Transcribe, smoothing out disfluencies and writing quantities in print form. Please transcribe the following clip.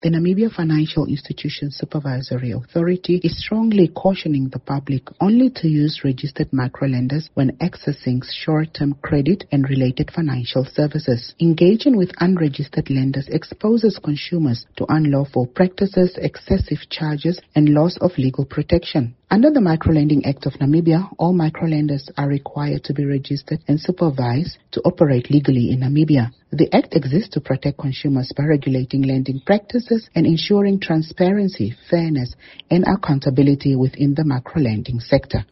The Namibia Financial Institutions Supervisory Authority is strongly cautioning the public only to use registered microlenders when accessing short-term credit and related financial services. Engaging with unregistered lenders exposes consumers to unlawful practices, excessive charges, and loss of legal protection. Under the Microlending Act of Namibia, all microlenders are required to be registered and supervised to operate legally in Namibia. The Act exists to protect consumers by regulating lending practices and ensuring transparency, fairness, and accountability within the microlending sector.